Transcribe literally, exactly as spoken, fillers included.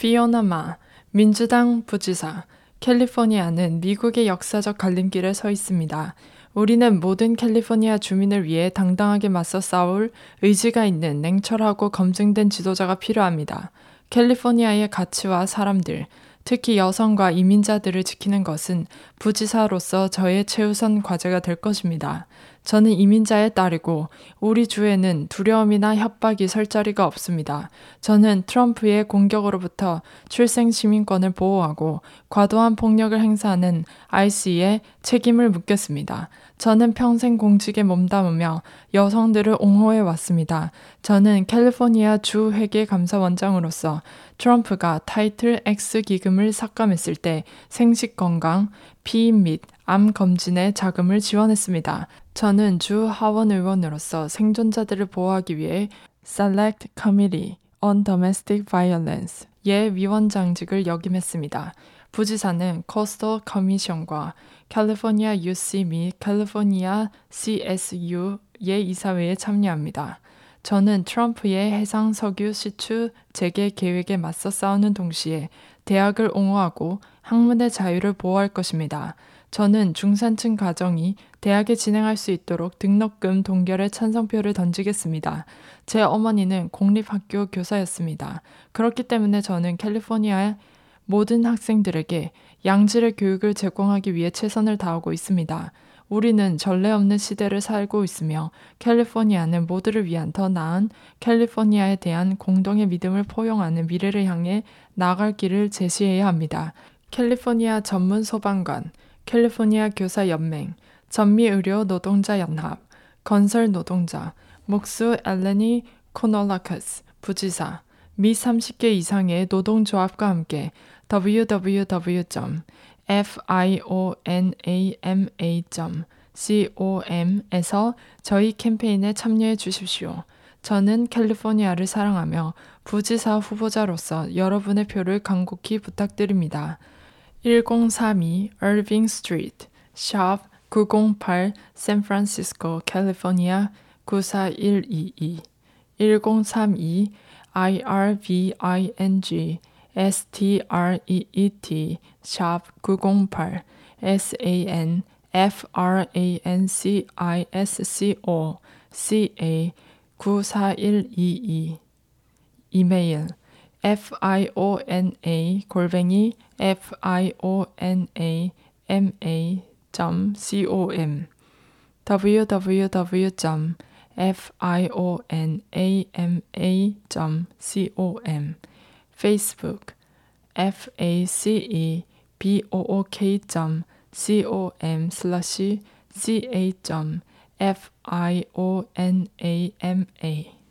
피오나 마, 민주당 부지사. 캘리포니아는 미국의 역사적 갈림길에 서 있습니다. 우리는 모든 캘리포니아 주민을 위해 당당하게 맞서 싸울 의지가 있는 냉철하고 검증된 지도자가 필요합니다. 캘리포니아의 가치와 사람들, 특히 여성과 이민자들을 지키는 것은 부지사로서 저의 최우선 과제가 될 것입니다. 저는 이민자의 딸이고 우리 주에는 두려움이나 협박이 설 자리가 없습니다. 저는 트럼프의 공격으로부터 출생 시민권을 보호하고 과도한 폭력을 행사하는 아이씨에 책임을 묻겠습니다. 저는 평생 공직에 몸담으며 여성들을 옹호해 왔습니다. 저는 캘리포니아 주 회계감사원장으로서 트럼프가 타이틀 X 기금을 삭감했을 때 생식 건강, 피임 및 암 검진에 자금을 지원했습니다. 저는 주 하원 의원으로서 생존자들을 보호하기 위해 Select Committee on Domestic Violence의 위원장직을 역임했습니다. 부지사는 코스털 커미션과 캘리포니아 유씨 및 캘리포니아 씨에스유의 이사회에 참여합니다. 저는 트럼프의 해상 석유 시추 재개 계획에 맞서 싸우는 동시에 대학을 옹호하고 학문의 자유를 보호할 것입니다. 저는 중산층 가정이 대학에 진행할 수 있도록 등록금 동결에 찬성표를 던지겠습니다. 제 어머니는 공립학교 교사였습니다. 그렇기 때문에 저는 캘리포니아의 모든 학생들에게 양질의 교육을 제공하기 위해 최선을 다하고 있습니다. 우리는 전례 없는 시대를 살고 있으며 캘리포니아는 모두를 위한 더 나은 캘리포니아에 대한 공동의 믿음을 포용하는 미래를 향해 나아갈 길을 제시해야 합니다. 캘리포니아 전문 소방관, 캘리포니아 교사연맹, 전미의료 노동자 연합, 건설 노동자, 목수 엘레니 코놀라커스 부지사, 미 삼십 개 이상의 노동조합과 함께 더블유 더블유 더블유 점 파이오나마 점 com에서 저희 캠페인에 참여해 주십시오. 저는 캘리포니아를 사랑하며 부지사 후보자로서 여러분의 표를 간곡히 부탁드립니다. 천삼십이 Irving Street, 샵 구공팔 샌프란시스코, 캘리포니아 구사일이이 천삼십이 Irving Street, 샵 구공팔 산프란시스코, 카 구사일이이 이메일 fiona 골뱅이 fionama 점 com 더블유 더블유 더블유 점 fionama 점 com 페이스북 facebook 점 com 슬래시 ca 점 fionama